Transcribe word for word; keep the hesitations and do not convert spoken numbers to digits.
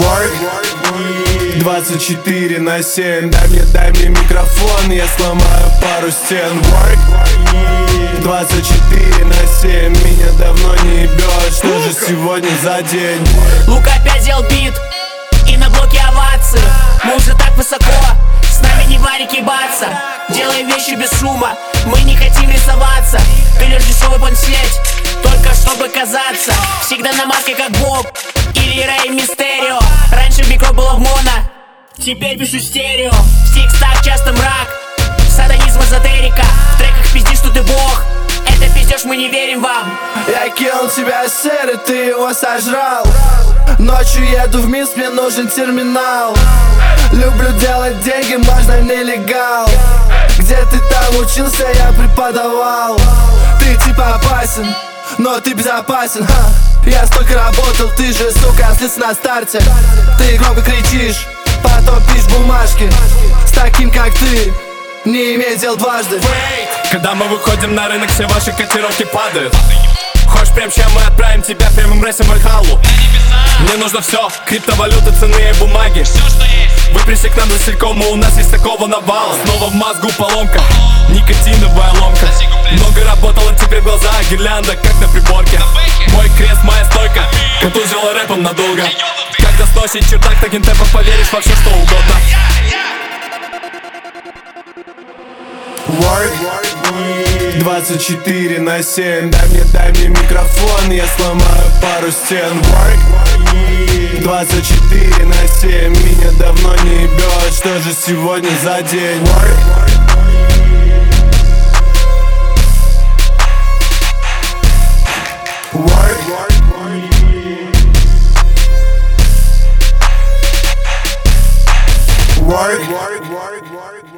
Work двадцать четыре на семь. Дай мне, дай мне микрофон, я сломаю пару стен. Work двадцать четыре на семь. Меня давно не ебет, что же сегодня за день? Лук опять делал бит, и на блоке овации. Мы уже так высоко, с нами не варик ебаться. Делаем вещи без шума, мы не хотим рисоваться. Ты лишь дешевый пансеть, только чтобы казаться. Всегда на маске как Боб или Рэй Мистерио. Раньше микро было в моно, теперь пишу стерео. В текстах часто мрак, сатанизм, эзотерика. В треках пизди, что ты бог, это пиздешь, мы не верим вам. Я кинул тебя сэр, и ты его сожрал. Ночью еду в Минск, мне нужен терминал. Люблю делать деньги, можно нелегал. Где ты там учился, я преподавал. Ты типа опасен, но ты безопасен, ха. Я столько работал, ты же, сука, слез на старте. Ты громко кричишь, потом пишешь бумажки. С таким, как ты, не имей дел дважды. Когда мы выходим на рынок, все ваши котировки падают. Хочешь прям чем мы отправим тебя прямым рейсом в Альхалу. Мне нужно все, криптовалюты, ценные бумаги. Вы пришли к нам за сельком, и у нас есть такого навала. Снова в мозгу поломка, никотиновая ломка. Много работала, теперь глаза гирлянда, как на приборке. Мой крест, моя стойка, контузила рэпом надолго. Когда сносит чердак, таким темпом поверишь во все, что угодно. Work двадцать четыре на семь. Дай мне, дай мне микрофон, я сломаю пару стен. Work двадцать четыре на семь. Меня давно не ебет, что же сегодня за день? Work Work Work Work Work